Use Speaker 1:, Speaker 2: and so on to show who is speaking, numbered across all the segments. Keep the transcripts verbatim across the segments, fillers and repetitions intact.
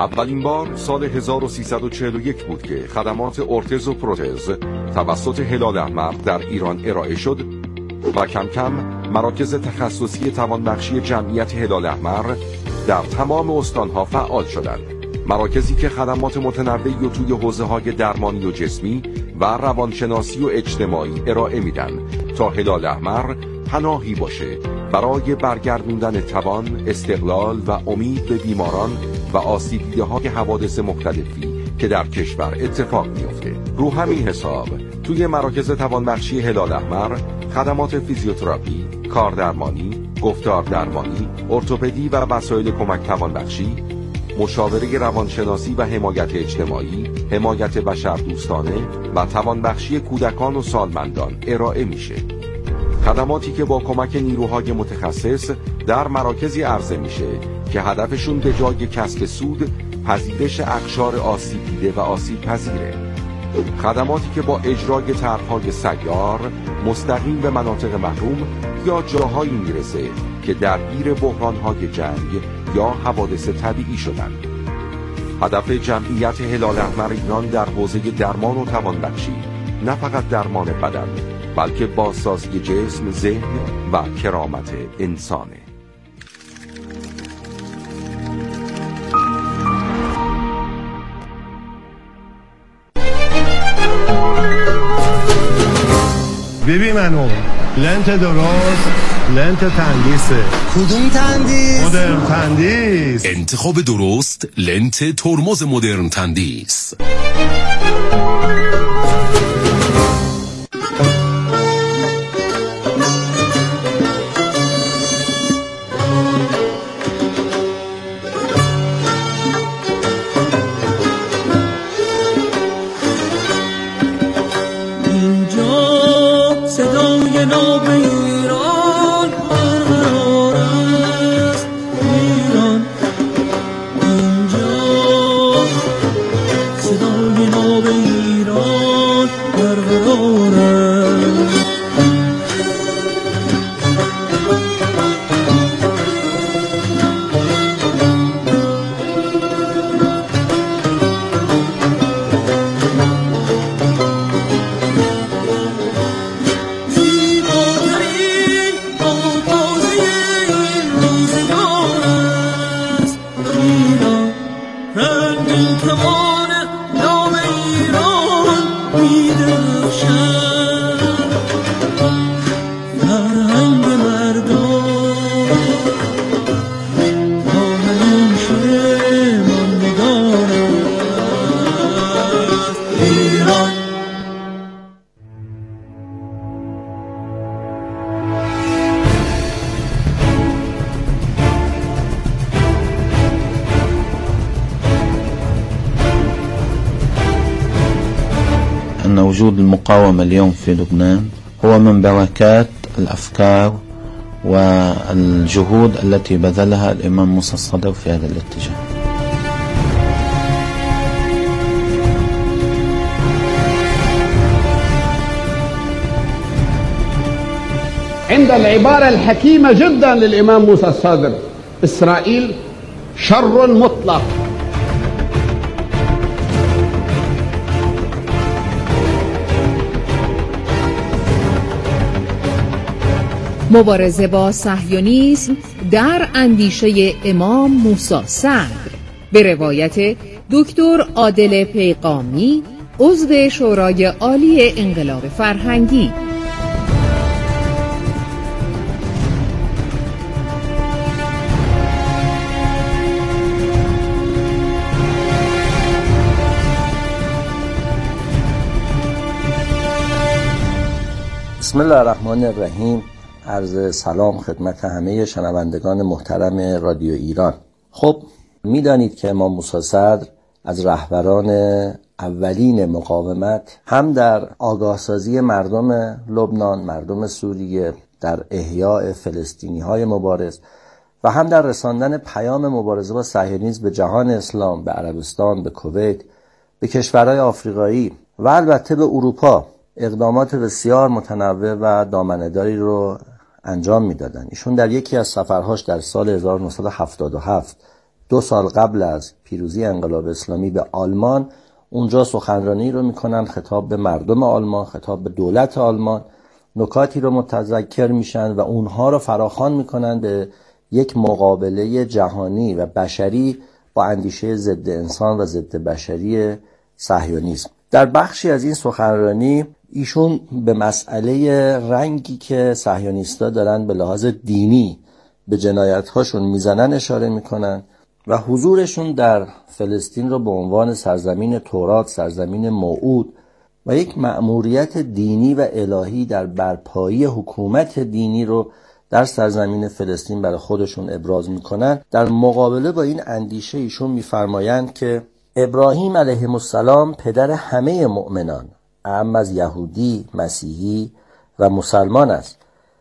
Speaker 1: اولین بار سال هزار و سیصد و چهل و یک بود که خدمات ارتز و پروتز توسط هلال احمر در ایران ارائه شد و کم کم مراکز تخصصی توانبخشی جمعیت هلال احمر در تمام استانها فعال شدند. مراکزی که خدمات متنوعی و توی حوزه‌های درمانی و جسمی و روانشناسی و اجتماعی ارائه میدن تا هلال احمر پناهی باشه برای برگردوندن توان، استقلال و امید به بیماران و آسیب دیده‌های حوادث مختلفی که در کشور اتفاق میفته. رو همین حساب توی مراکز توانبخشی هلال احمر خدمات فیزیوتراپی، کاردرمانی، گفتار درمانی، ارتوپدی و وسایل کمک توانبخشی، مشاوره روانشناسی و حمایت اجتماعی، حمایت بشردوستانه و توانبخشی کودکان و سالمندان ارائه میشه. خدماتی که با کمک نیروهای متخصص در مراکزی عرضه میشه که هدفشون به جای کسب سود پذیرش اقشار آسیب دیده و آسیب پذیره. خدماتی که با اجرای طرح‌های سیار مستقیم به مناطق محروم یا جاهایی میرسه که درگیر بحران‌های جنگ یا حوادث طبیعی شدند. هدف جمعیت هلال احمر ایران در حوزه درمان و توانبخشی نه فقط درمان بدن بلکه بازسازی جسم، ذهن و کرامت انسانه.
Speaker 2: ببین منو لنت درست، لنت تندیسه.
Speaker 3: کدوم تندیس؟
Speaker 2: مدرن تندیس.
Speaker 4: انتخاب درست لنت ترمز مدرن تندیس.
Speaker 5: أن وجود المقاومة اليوم في لبنان هو من بركات الأفكار والجهود التي بذلها الإمام موسى الصدر في هذا الاتجاه.
Speaker 6: عند العبارة الحكيمة جدا للإمام موسى الصدر: إسرائيل شر مطلق.
Speaker 7: مبارزه با صهیونیسم در اندیشه امام موسی صدر به روایت دکتر عادل پیغامی، عضو شورای عالی انقلاب فرهنگی.
Speaker 8: بسم الله الرحمن الرحیم. عرض سلام خدمت همه شنوندگان محترم رادیو ایران. خب میدانید که امام موسی صدر از رهبران اولین مقاومت هم در آگاهسازی مردم لبنان، مردم سوریه، در احیاء فلسطینی های مبارز و هم در رساندن پیام مبارزه با صهیونیسم به جهان اسلام، به عربستان، به کویت، به کشورهای آفریقایی و البته به اروپا اقدامات بسیار متنوع و دامنه‌داری رو انجام میدادن. ایشون در یکی از سفرهاش در سال هزار و نهصد و هفتاد و هفت دو سال قبل از پیروزی انقلاب اسلامی به آلمان، اونجا سخنرانی رو میکنن، خطاب به مردم آلمان، خطاب به دولت آلمان، نکاتی رو متذکر میشن و اونها رو فراخوان میکنن به یک مقابله جهانی و بشری با اندیشه ضد انسان و ضد بشری صهیونیسم. در بخشی از این سخنرانی ایشون به مسئله رنگی که صهیونیست‌ها دارن به لحاظ دینی به جنایت‌هاشون میزنن اشاره میکنن و حضورشون در فلسطین رو به عنوان سرزمین تورات، سرزمین موعود و یک مأموریت دینی و الهی در برپایی حکومت دینی رو در سرزمین فلسطین برای خودشون ابراز میکنن. در مقابله با این اندیشه ایشون میفرمایند که ابراهیم علیه السلام پدر همه مؤمنان، اعم از یهودی، مسیحی و مسلمان است.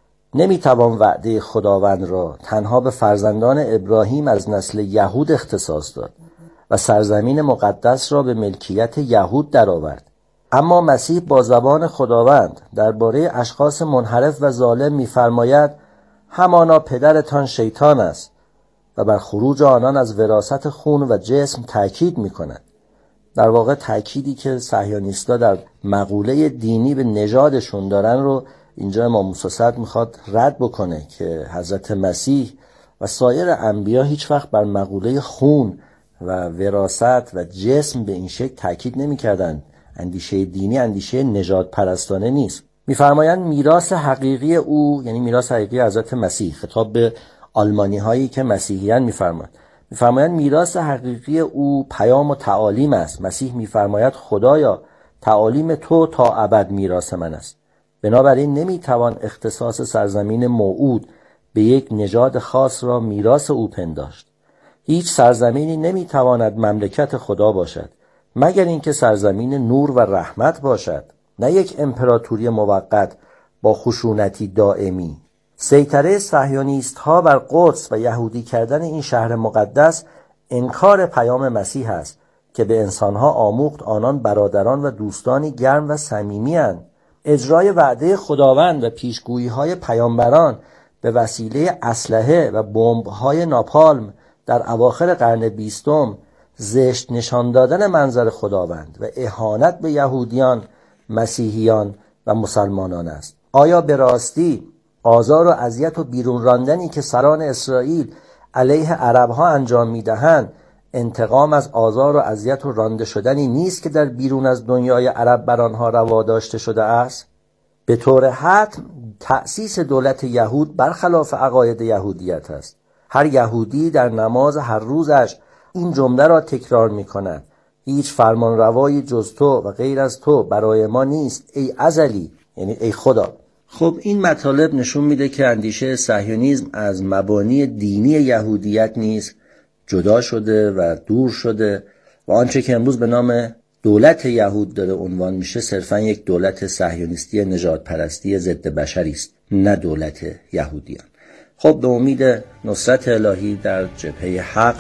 Speaker 8: نمیتوان وعده خداوند را تنها به فرزندان ابراهیم از نسل یهود اختصاص داد و سرزمین مقدس را به ملکیت یهود درآورد. اما مسیح با زبان خداوند درباره اشخاص منحرف و ظالم می‌فرماید همانا پدرتان شیطان است و بر خروج آنان از وراثت خون و جسم تأکید می‌کند. در واقع تأکیدی که صهیونیست‌ها در مقوله دینی به نژادشون دارن رو اینجا امام موسی صدر میخواد رد بکنه که حضرت مسیح و سایر انبیا هیچ وقت بر مقوله خون و وراثت و جسم به این شکل تأکید نمی‌کردند. اندیشه دینی اندیشه نژاد پرستانه نیست. می‌فرمایند میراث حقیقی او، یعنی میراث حقیقی حضرت مسیح، خطاب به آلمانی هایی که مسیحیان می‌فرمایند می‌فرمایند میراث حقیقی او پیام و تعالیم است. مسیح می‌فرماید خدایا تعالیم تو تا ابد میراث من است. بنابراین نمی‌توان اختصاص سرزمین موعود به یک نژاد خاص را میراث او پنداشت. هیچ سرزمینی نمی‌تواند مملکت خدا باشد مگر اینکه سرزمین نور و رحمت باشد، نه یک امپراتوری موقت با خشونتی دائمی. سیطره صهیونیست‌ها بر قدس و یهودی کردن این شهر مقدس انکار پیام مسیح است که به انسانها آموخت آنان برادران و دوستانی گرم و صمیمی‌اند. اجرای وعده خداوند و پیشگویی‌های پیامبران به وسیله اسلحه و بمب‌های ناپالم در اواخر قرن بیستم زشت نشان دادن منظر خداوند و اهانت به یهودیان، مسیحیان و مسلمانان است. آیا به راستی آزار و اذیت و بیرون راندنی که سران اسرائیل علیه عربها انجام می‌دهند انتقام از آزار و اذیت و رانده شدنی نیست که در بیرون از دنیای عرب بر آنها روا داشته شده است؟ به طور حتم تأسیس دولت یهود برخلاف عقاید یهودیت است. هر یهودی در نماز هر روزش این جمله را تکرار می کند: هیچ فرمان روایی جز تو و غیر از تو برای ما نیست ای ازلی، یعنی ای خدا. خب این مطالب نشون میده که اندیشه صهیونیسم از مبانی دینی یهودیت نیز جدا شده و دور شده و آنچه که امروز به نام دولت یهود داره عنوان میشه صرفا یک دولت صهیونیستی نژاد پرستی ضد بشری است، نه دولت یهودیان. خب به امید نصرت الهی در جبهه حق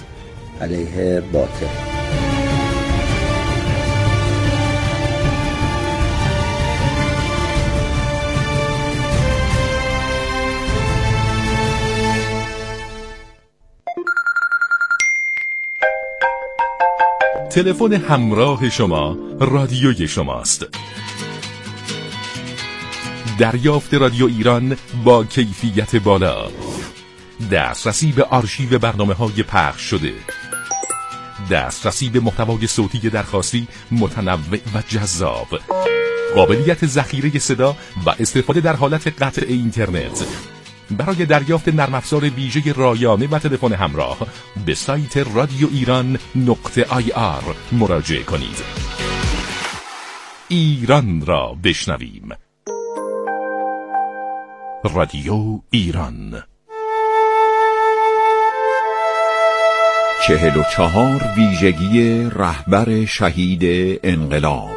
Speaker 8: علیه باطل.
Speaker 4: تلفن همراه شما رادیوی شماست. دریافت رادیو ایران با کیفیت بالا، دسترسی به آرشیو برنامه‌های پخش شده، دسترسی به محتوای صوتی درخواستی متنوع و جذاب، قابلیت ذخیره صدا و استفاده در حالت قطع اینترنت. برای دریافت نرم افزار ویژه رایانه و تلفن همراه به سایت رادیو ایران نقطه آی آر مراجعه کنید. ایران را بشنویم. رادیو ایران.
Speaker 3: چهل و چهار ویژگی رهبر شهید انقلاب.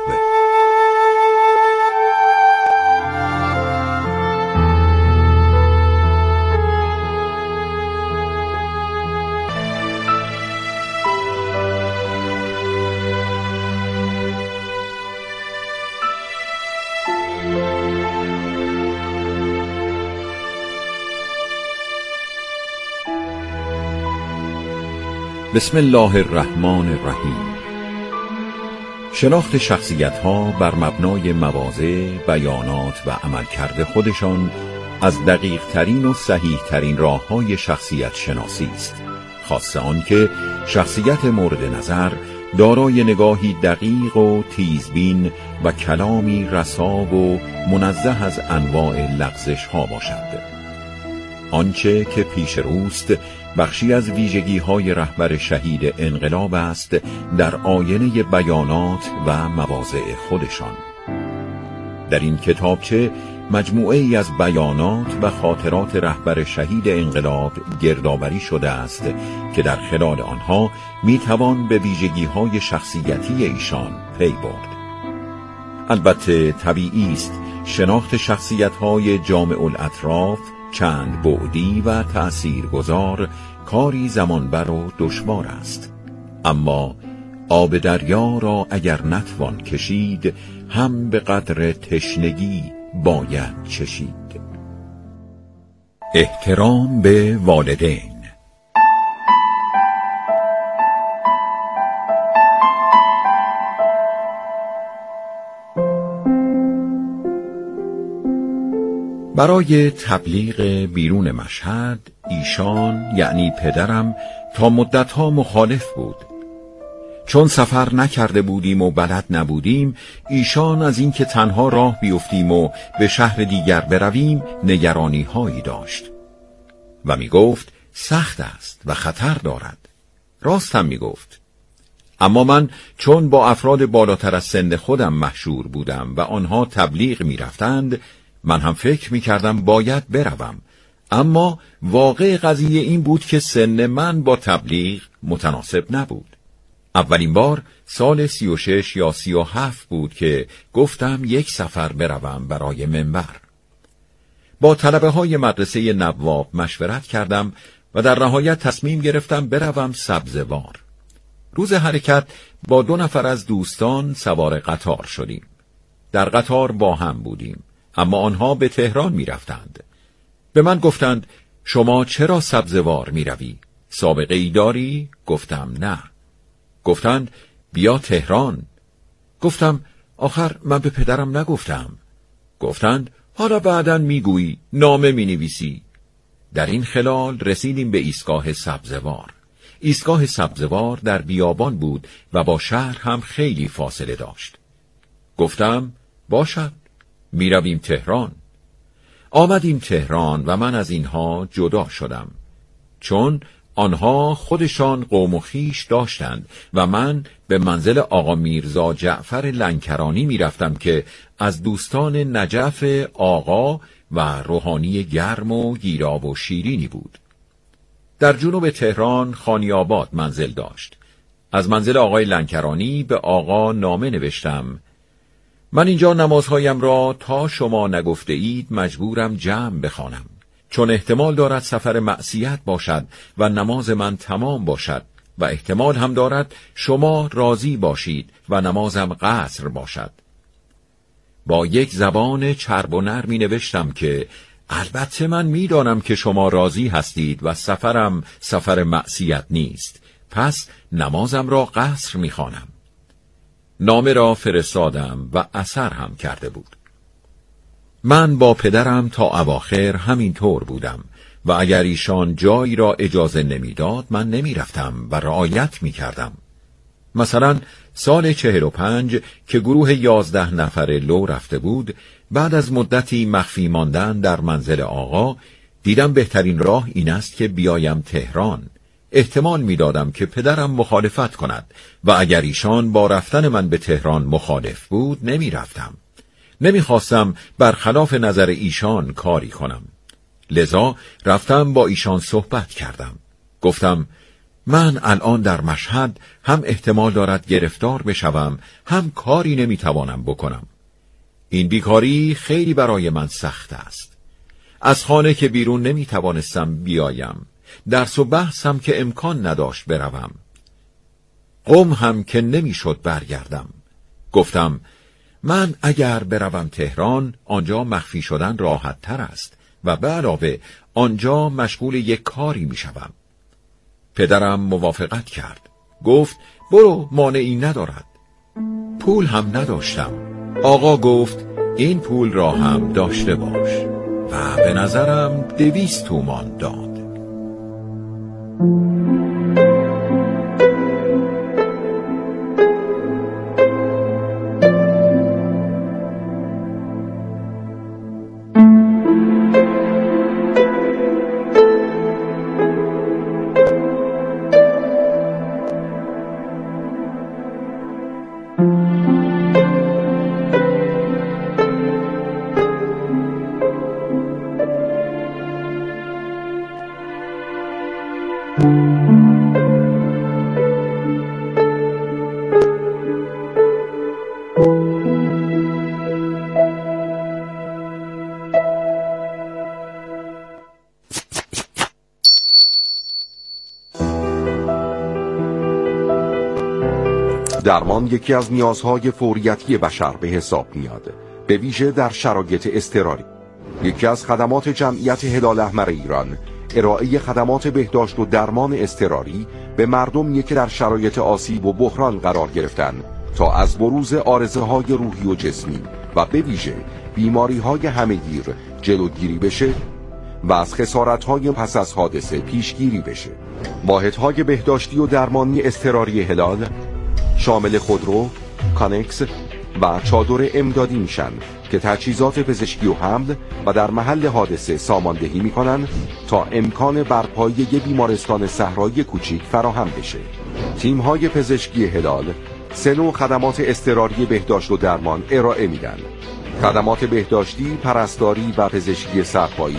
Speaker 3: بسم الله الرحمن الرحیم. شناخت شخصیت‌ها بر مبنای مواضع، بیانات و عملکرد خودشان از دقیق ترین و صحیح ترین راه‌های شخصیت شناسی است. خاصه آن که شخصیت مورد نظر دارای نگاهی دقیق و تیزبین و کلامی رسا و منزه از انواع لغزش‌ها باشد. آنچه که پیش روست بخشی از ویژگی‌های رهبر شهید انقلاب است در آینه بیانات و مواضع خودشان. در این کتابچه مجموعه ای از بیانات و خاطرات رهبر شهید انقلاب گردآوری شده است که در خلال آنها میتوان به ویژگی‌های شخصیتی ایشان پی برد. البته طبیعی است شناخت شخصیت‌های جامع الاطراف، چند بعدی و تأثیرگذار کاری زمانبر و دشوار است، اما آب دریا را اگر نتوان کشید هم به قدر تشنگی باید چشید. احترام به والدین. برای تبلیغ بیرون مشهد ایشان یعنی پدرم تا مدتها مخالف بود. چون سفر نکرده بودیم و بلد نبودیم، ایشان از اینکه تنها راه بیفتیم و به شهر دیگر برویم نگرانی هایی داشت و می گفت سخت است و خطر دارد. راست هم می گفت. اما من چون با افراد بالاتر از سن خودم مشهور بودم و آنها تبلیغ می رفتند، من هم فکر می کردم باید بروم. اما واقع قضیه این بود که سن من با تبلیغ متناسب نبود. اولین بار سال سی و شش یا سی و هفت بود که گفتم یک سفر بروم برای منبر. با طلبه های مدرسه نواب مشورت کردم و در نهایت تصمیم گرفتم بروم سبزوار. روز حرکت با دو نفر از دوستان سوار قطار شدیم. در قطار با هم بودیم، اما آنها به تهران می رفتند. به من گفتند شما چرا سبزوار می روی؟ سابقه ای داری؟ گفتم نه. گفتند بیا تهران. گفتم آخر من به پدرم نگفتم. گفتند حالا بعداً می گویی، نامه می نویسی. در این خلال رسیدیم به ایستگاه سبزوار. ایستگاه سبزوار در بیابان بود و با شهر هم خیلی فاصله داشت. گفتم باشد، می رویم تهران. آمدیم تهران و من از اینها جدا شدم، چون آنها خودشان قوم و خویش داشتند و من به منزل آقا میرزا جعفر لنکرانی می رفتم که از دوستان نجف آقا و روحانی گرم و گیراب و شیرینی بود. در جنوب تهران خانیاباد منزل داشت. از منزل آقای لنکرانی به آقا نامه نوشتم من اینجا نمازهایم را تا شما نگفته اید مجبورم جمع بخوانم، چون احتمال دارد سفر معصیت باشد و نماز من تمام باشد و احتمال هم دارد شما راضی باشید و نمازم قصر باشد. با یک زبان چرب و نرمی نوشتم که البته من میدانم که شما راضی هستید و سفرم سفر معصیت نیست، پس نمازم را قصر میخوانم. نامه را فرستادم و اثر هم کرده بود. من با پدرم تا اواخر همین طور بودم و اگر ایشان جایی را اجازه نمیداد من نمی رفتم و رعایت می کردم. مثلا سال چهل و پنج که گروه یازده نفر لو رفته بود، بعد از مدتی مخفی ماندن در منزل آقا دیدم بهترین راه این است که بیایم تهران. احتمال می دادم که پدرم مخالفت کند و اگر ایشان با رفتن من به تهران مخالف بود نمی رفتم. نمی خواستم برخلاف نظر ایشان کاری کنم. لذا رفتم با ایشان صحبت کردم. گفتم من الان در مشهد هم احتمال دارد گرفتار بشوم، هم کاری نمی توانم بکنم. این بیکاری خیلی برای من سخت است. از خانه که بیرون نمی توانستم بیایم. درس و بحث هم که امکان نداشت بروم. قم هم که نمیشد برگردم. گفتم من اگر بروم تهران آنجا مخفی شدن راحت تر است و به علاوه آنجا مشغول یک کاری میشوم. پدرم موافقت کرد. گفت برو، مانعی ندارد. پول هم نداشتم. آقا گفت این پول را هم داشته باش و به نظرم دویست تومان داد.
Speaker 1: درمان یکی از نیازهای فوریتی بشر به حساب میاد، به ویژه در شرایط اضطراری. یکی از خدمات جمعیت هلال احمر ایران ارائه خدمات بهداشت و درمان اضطراری به مردمی که در شرایط آسیب و بحران قرار گرفتن تا از بروز عارضه‌های روحی و جسمی و به ویژه بیماری‌های همه‌گیر جلوگیری بشه و از خسارت‌های پس از حادثه پیشگیری بشه. واحدهای بهداشتی و درمانی اضطراری هلال شامل خودرو، کانکس و چادر امدادی میشن که تجهیزات پزشکی و حمل و در محل حادثه ساماندهی میکنن تا امکان برپایی یک بیمارستان صحرایی کوچیک فراهم بشه. تیم‌های پزشکی هلال سه نوع خدمات اضطراری بهداشت و درمان ارائه میدن: خدمات بهداشتی، پرستاری و پزشکی سرپایی،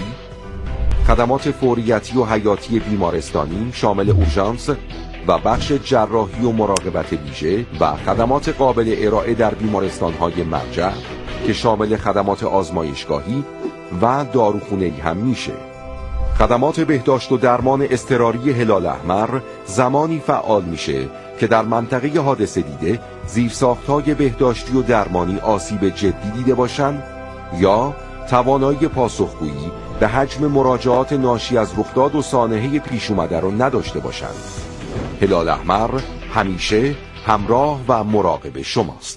Speaker 1: خدمات فوریتی و حیاتی بیمارستانی شامل اورژانس و بخش جراحی و مراقبت ویژه و خدمات قابل ارائه در بیمارستان‌های مرجع که شامل خدمات آزمایشگاهی و داروخانه‌ای هم میشه. خدمات بهداشت و درمان اضطراری هلال احمر زمانی فعال میشه که در منطقه حادثه دیده زیرساخت‌های بهداشتی و درمانی آسیب جدی دیده باشند یا توانایی پاسخگویی به حجم مراجعات ناشی از رخداد و سانحه پیش اومده رو نداشته باشند. هلال احمر همیشه همراه و مراقب شماست.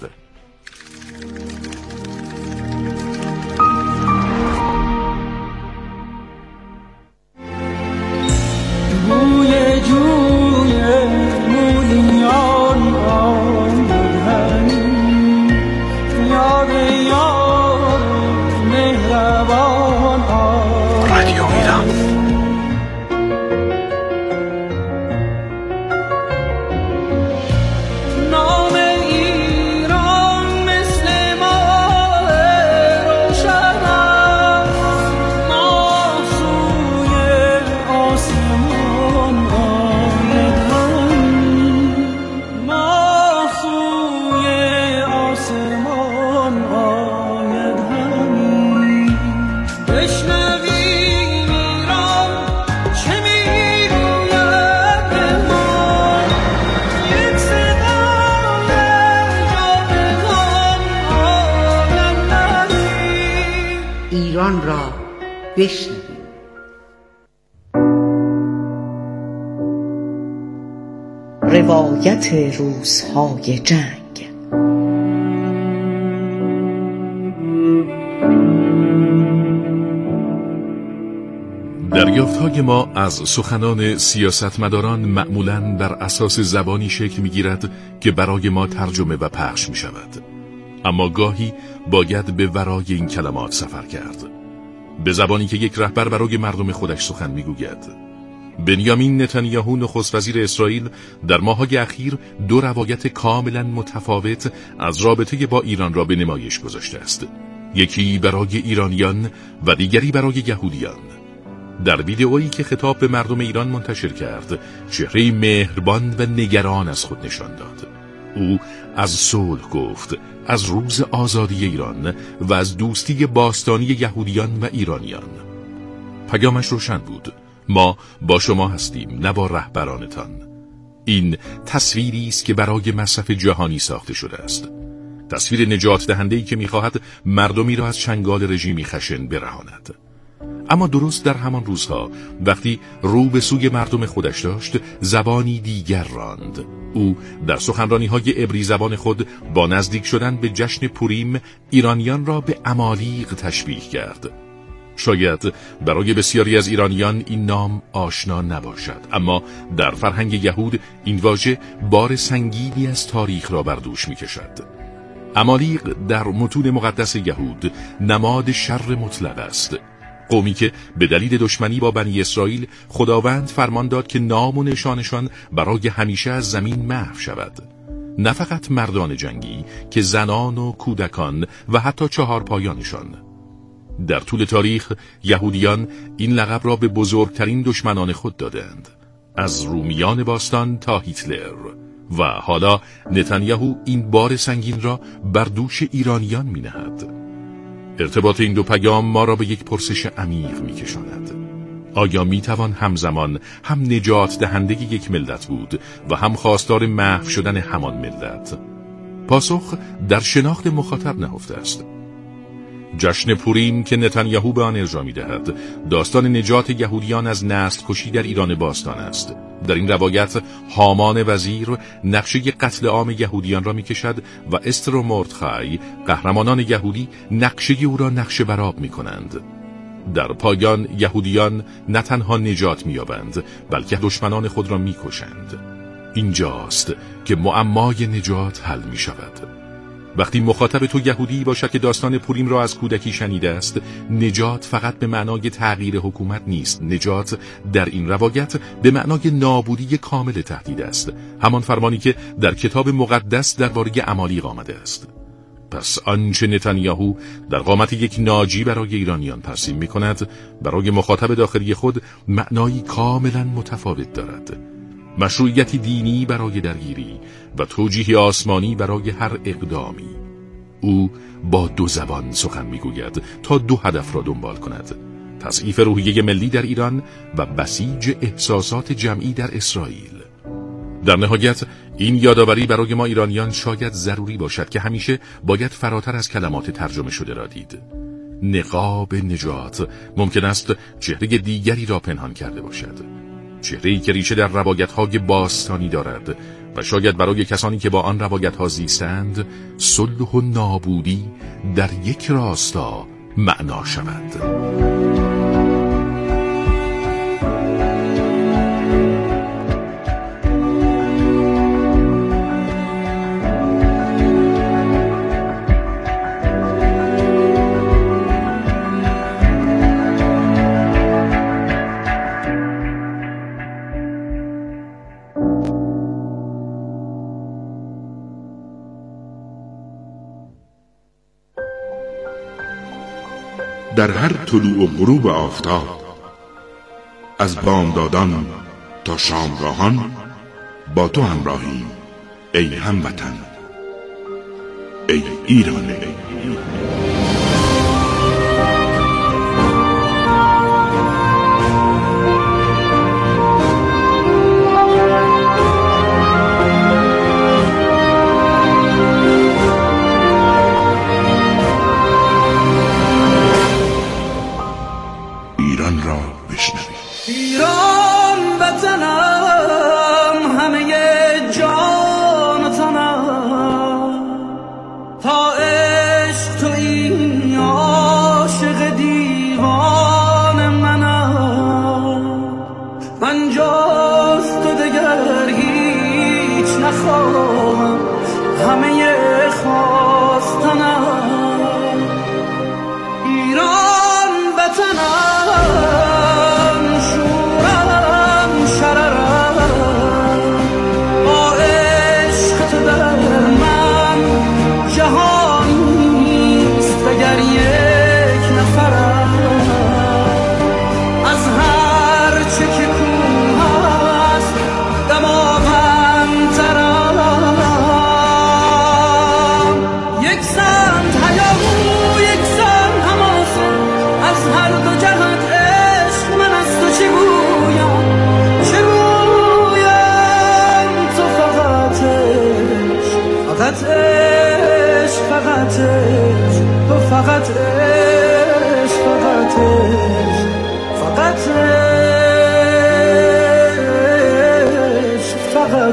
Speaker 9: بوی جوی مولیان آمدن، یاد یار مهربان آمدن. رادیو ایران.
Speaker 10: ایران را بشنویم. روایت روزهای جنگ.
Speaker 4: دریافت‌های ما از سخنان سیاستمداران معمولاً بر اساس زبانی شکل می‌گیرد که برای ما ترجمه و پخش می‌شود. اما گاهی باید به ورای این کلمات سفر کرد، به زبانی که یک رهبر برای مردم خودش سخن می‌گوید. بنیامین نتانیاهو نخست وزیر اسرائیل در ماه‌های اخیر دو روایت کاملاً متفاوت از رابطه با ایران را به نمایش گذاشته است. یکی برای ایرانیان و دیگری برای یهودیان. در ویدئویی که خطاب به مردم ایران منتشر کرد، چهره مهربان و نگران از خود نشان داد. او از صلح گفت، از روز آزادی ایران و از دوستی باستانی یهودیان و ایرانیان. پیامش روشن بود: ما با شما هستیم، نه با رهبرانتان. این تصویری است که برای مصرف جهانی ساخته شده است. تصویر نجات دهنده‌ای که می‌خواهد مردمی را از چنگال رژیمی خشن برهاند. اما درست در همان روزها وقتی رو به سوی مردم خودش داشت، زبانی دیگر راند. او در سخنرانی‌های عبری زبان خود با نزدیک شدن به جشن پوریم ایرانیان را به عمالیق تشبیه کرد. شاید برای بسیاری از ایرانیان این نام آشنا نباشد، اما در فرهنگ یهود این واژه بار سنگینی از تاریخ را بر دوش می‌کشد. عمالیق در متون مقدس یهود نماد شر مطلق است. قومی که به دلیل دشمنی با بنی اسرائیل خداوند فرمان داد که نام و نشانشان برای همیشه از زمین محو شود. نه فقط مردان جنگی که زنان و کودکان و حتی چهار پایانشان. در طول تاریخ یهودیان این لقب را به بزرگترین دشمنان خود دادند، از رومیان باستان تا هیتلر، و حالا نتانیاهو این بار سنگین را بر دوش ایرانیان می نهد. ارتباط این دو پیام ما را به یک پرسش عمیق می کشاند. آیا می توان همزمان هم نجات دهنده یک ملت بود و هم خواستار محو شدن همان ملت؟ پاسخ در شناخت مخاطب نهفته است. جشن پوریم که نتانیاهو به آن ارجاع می‌دهد، داستان نجات یهودیان از نسل کشی در ایران باستان است. در این روایت هامان وزیر نقشه قتل عام یهودیان را می‌کشد و استر و مردخای قهرمانان یهودی نقشه او را نقشه برآب می‌کنند. در پایان یهودیان نه تنها نجات می‌یابند، بلکه دشمنان خود را می‌کشند. اینجاست که معمای نجات حل می‌شود. وقتی مخاطب تو یهودی باشد که داستان پوریم را از کودکی شنیده است، نجات فقط به معنای تغییر حکومت نیست. نجات در این روایت به معنای نابودی کامل تهدید است، همان فرمانی که در کتاب مقدس درباره عمالیق آمده است. پس آنچه نتانیاهو در قامت یک ناجی برای ایرانیان ترسیم می کند، برای مخاطب داخلی خود معنایی کاملا متفاوت دارد. مشروعیتی دینی برای درگیری و توجیه آسمانی برای هر اقدامی. او با دو زبان سخن میگوید تا دو هدف را دنبال کند: تضعیف روحیه ملی در ایران و بسیج احساسات جمعی در اسرائیل. در نهایت این یادآوری برای ما ایرانیان شاید ضروری باشد که همیشه باید فراتر از کلمات ترجمه شده را دید. نقاب نجات ممکن است چهره دیگری را پنهان کرده باشد، چهره‌ای که ریشه در روایت‌های باستانی دارد و شاید برای کسانی که با آن روایت‌ها زیستند صلح و نابودی در یک راستا معنا شود.
Speaker 11: در هر طلوع و غروب آفتاب، از بامدادان تا شامگاهان با تو همراهیم ای هموطن، ای ایران.
Speaker 9: ایران وطنم، همه جان تنم، تا عشق تویی عاشق دیوان منم. من جز تو دگر هیچ نخواهم، همه خواستنم. ایران وطنم، شورم شررم،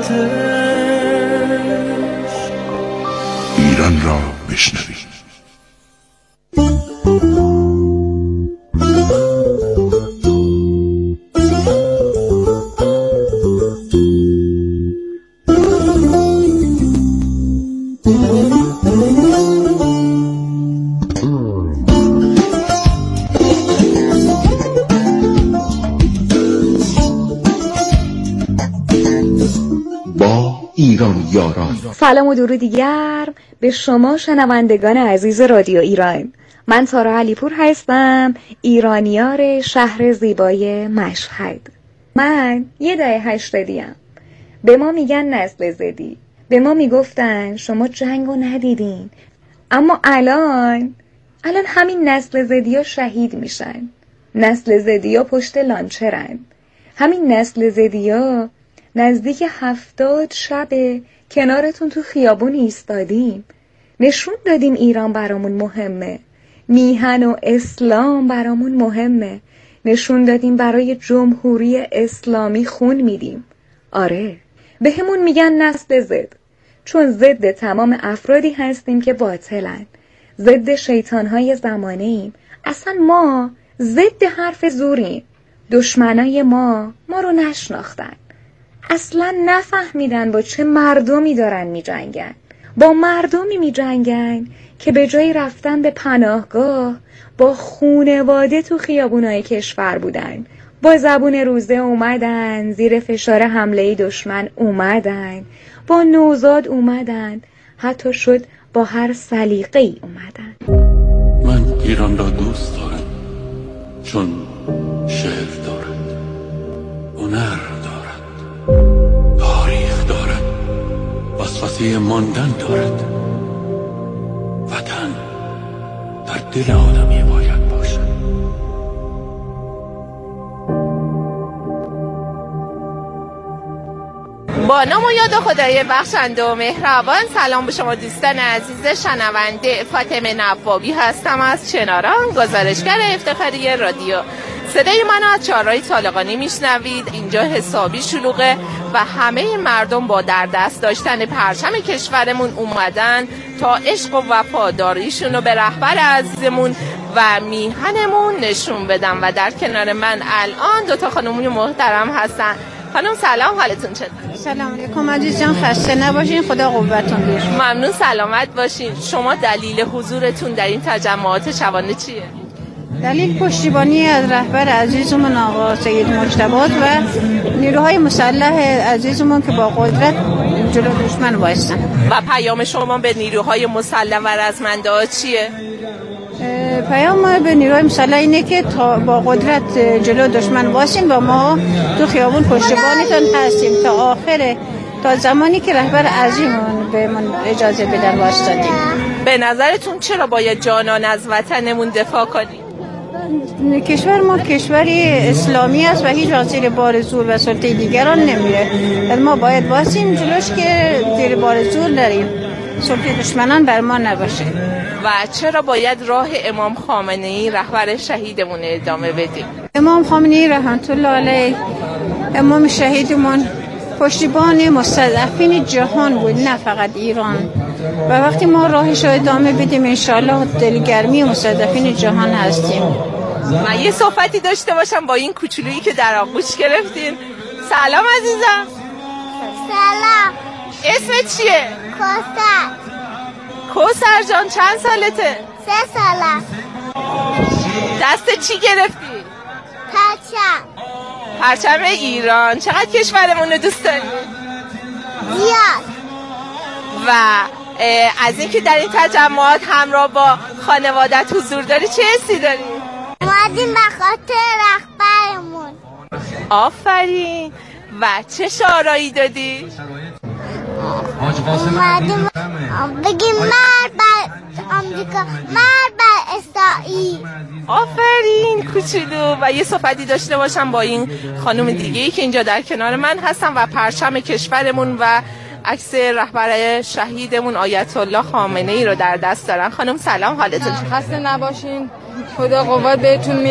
Speaker 11: ایران را بشنوید.
Speaker 12: ایران یاران.
Speaker 13: سلام و درود گرم به شما شنوندگان عزیز رادیو ایران. من تارا علیپور هستم، ایرانیار شهر زیبای مشهد. من یه دهه هشتادیم. به ما میگن نسل زدی. به ما میگفتن شما جنگو ندیدین، اما الان الان همین نسل زدی ها شهید میشن. نسل زدی ها پشت لانچرن. همین نسل زدی ها نزدیک هفتاد شب کنارتون تو خیابون ایستادیم، نشون دادیم ایران برامون مهمه، میهن و اسلام برامون مهمه، نشون دادیم برای جمهوری اسلامی خون میدیم. آره، به همون میگن نسل زد، چون ضد تمام افرادی هستیم که باطلن، ضد شیطانهای زمانه ایم. اصلا ما ضد حرف زوریم. دشمنای ما ما رو نشناختن، اصلا نفهمیدن با چه مردمی دارن می جنگن. با مردمی می جنگن که به جای رفتن به پناهگاه با خونواده تو خیابونای کشور بودن، با زبون روزه اومدن، زیر فشار حمله دشمن اومدن، با نوزاد اومدن، حتی شد با هر سلیقه‌ای اومدن.
Speaker 14: من ایران را دوست دارم چون شعر دارد، هنر تاریخ دارد، وسوسه ماندن دارد. وطن در دل آدمی باید باشد.
Speaker 15: با نام و یاد خدای بخشنده و مهربان. سلام به شما دوستان عزیز شنونده. فاطمه نوابی هستم از چناران، گزارشگر افتخاری رادیو. صدای منو از چهارراه طالقانی میشنوید. اینجا حسابی شلوغه و همه مردم با در دست داشتن پرچم کشورمون اومدن تا عشق و وفاداریشون رو به رهبر عزیزمون و میهنمون نشون بدن. و در کنار من الان دوتا خانمون محترم هستن. خانم سلام، حالتون چطوره؟
Speaker 16: سلام علیکم عزیز جان، خسته نباشین، خدا قوتتون بده.
Speaker 15: ممنون، سلامت باشین. شما دلیل حضورتون در این تجمعات شبانه چیه؟
Speaker 16: دلیل پشتیبانی از رهبر عزیزمون آقا سید مجتبی و نیروهای مسلح عزیزمون که با قدرت جلو دشمن وایستن.
Speaker 15: و پیام شما به نیروهای مسلح و رزمنده‌ها چیه؟
Speaker 16: پیام ما به نیروهای مسلح اینه که تا با قدرت جلو دشمن وایسین و ما تو خیابون پشتیبانتون هستیم تا آخر، تا زمانی که رهبر عزیزمون به من اجازه بدن وایستادیم.
Speaker 15: به نظرتون چرا باید جانان از وطنمون دفاع کنیم؟
Speaker 16: کشور ما کشوری اسلامی است و هیچ وقت زیر بار زور و سلطه دیگران نمیره. ما باید واسیم جلوش که زیر بار زور نریم، سلطه دشمنان بر ما نباشه.
Speaker 15: و چرا باید راه امام خامنه‌ای رهبر شهیدمون ادامه بدیم؟
Speaker 16: امام خامنه‌ای رحمت الله علیه، امام شهیدمون، پشتیبان مستضعفین جهان بود، نه فقط ایران. و وقتی ما راهش رو ادامه بدیم انشاءالله دلگرمی مستضعفین جهان هستیم.
Speaker 15: من یه صحبتی داشته باشم با این کوچولویی که در آغوش گرفتین. سلام عزیزم.
Speaker 17: سلام.
Speaker 15: اسمت چیه؟
Speaker 17: کوثر.
Speaker 15: کوثر جان چند سالته؟
Speaker 17: سه سالم.
Speaker 15: دست چی گرفتی؟
Speaker 17: پرچم.
Speaker 15: پرچم ایران. چقدر کشورمون رو دوست داری؟
Speaker 17: زیاد.
Speaker 15: و از اینکه در این تجمعات همراه با خانوادت حضور داری چه حسی داری؟
Speaker 17: اومدیم به خاطر رهبرمون.
Speaker 15: آفرین. و چه شعارهایی دادی؟
Speaker 17: اومدیم بگیم مرد بر آمریکا، مرد بر اسرائیل.
Speaker 15: آفرین کوچولو. و یه صحبتی داشته باشم با این خانم دیگه‌ای که اینجا در کنار من هستن و پرچم کشورمون و عکس رهبر شهیدمون آیت الله خامنه‌ای رو در دست دارن. خانم سلام، حالتون چطوره؟
Speaker 18: خسته نباشین، خدا قوت بهتون میده.